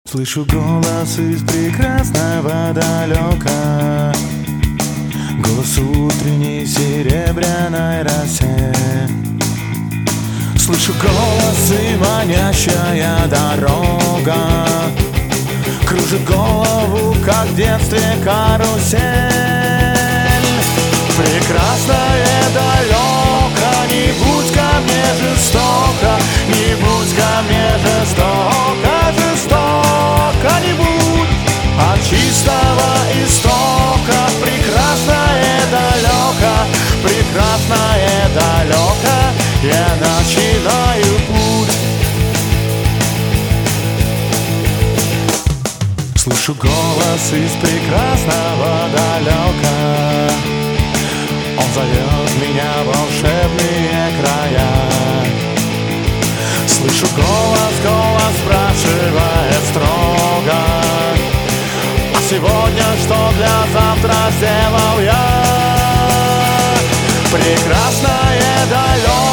Слышу голос из прекрасного далека, голос утренней серебряной росе. Слышу голос и манящая дорога кружит голову, как в детстве карусель. Прекрасное далеко, не будь ко мне жестоко, не будь ко мне жестоко, жестоко не будь. От чистого истока прекрасное далеко, прекрасное далеко, я начинаю путь. Слышу голос из прекрасного далека, он зовет меня в волшебные края. Слышу голос, голос спрашивает строго: а сегодня что для завтра сделал я? Прекрасное далеко,